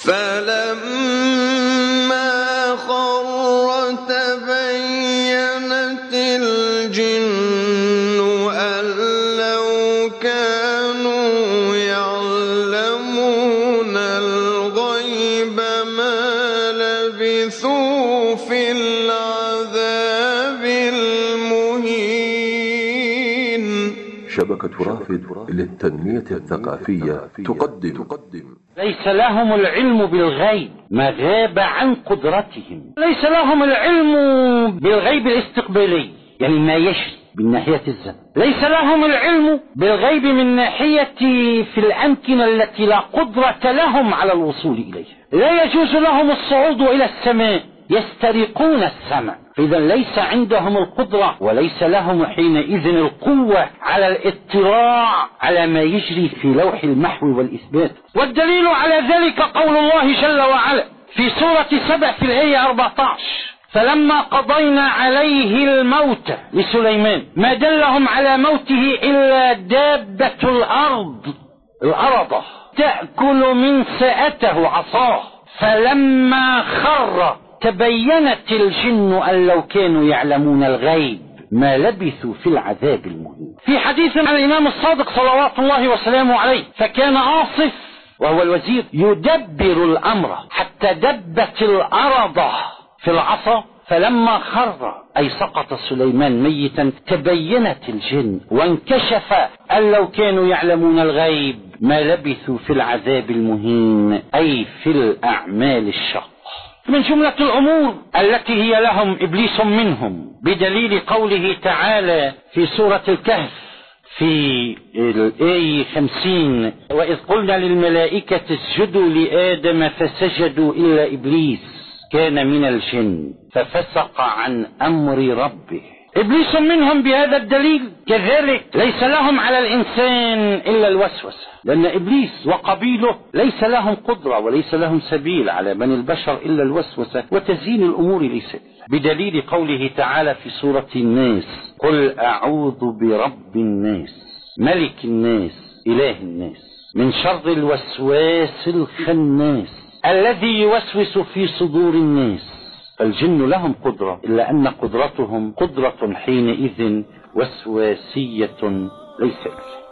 فلما خر تبينت الجن أن لو كانوا يعلمون الغيب ما لبثوا في العذاب المهين. شبكة رافد للتنمية الثقافية تقدم ليس لهم العلم بالغيب ما غاب عن قدرتهم. ليس لهم العلم بالغيب الاستقبالي، يعني ما يجري من ناحية الزمن. ليس لهم العلم بالغيب من ناحية في الأمكنة التي لا قدرة لهم على الوصول إليها. لا يجوز لهم الصعود إلى السماء، يسترقون السماء. إذا ليس عندهم القدرة وليس لهم حينئذ القوة على الاطلاع على ما يجري في لوح المحو والإثبات. والدليل على ذلك قول الله جل وعلا في سورة 7 في الآية 14: فلما قضينا عليه الموت لسليمان ما دلهم على موته إلا دابة الأرض تأكل من سأته عصاه فلما خر تبينت الجن أن لو كانوا يعلمون الغيب ما لبثوا في العذاب المهين. في حديث عن الإمام الصادق صلوات الله وسلامه عليه: فكان عاصف وهو الوزير يدبر الأمر حتى دبت الأرض في العصا، فلما خر أي سقط سليمان ميتا تبينت الجن وانكشف أن لو كانوا يعلمون الغيب ما لبثوا في العذاب المهين، أي في الأعمال الشاقة. من جملة الأمور التي هي لهم إبليس منهم بدليل قوله تعالى في سورة الكهف في الآية 50: وإذ قلنا للملائكة اسجدوا لآدم فسجدوا إلا إبليس كان من الجن ففسق عن أمر ربه. إبليس منهم بهذا الدليل. كذلك ليس لهم على الإنسان إلا الوسوسة، لأن إبليس وقبيله ليس لهم قدرة وليس لهم سبيل على بني البشر إلا الوسوسة وتزيين الأمور ليس، بدليل قوله تعالى في سورة الناس: قل أعوذ برب الناس ملك الناس إله الناس من شر الوسواس الخناس الذي يوسوس في صدور الناس. الجن لهم قدرة إلا أن قدرتهم قدرة حينئذ وسواسية ليس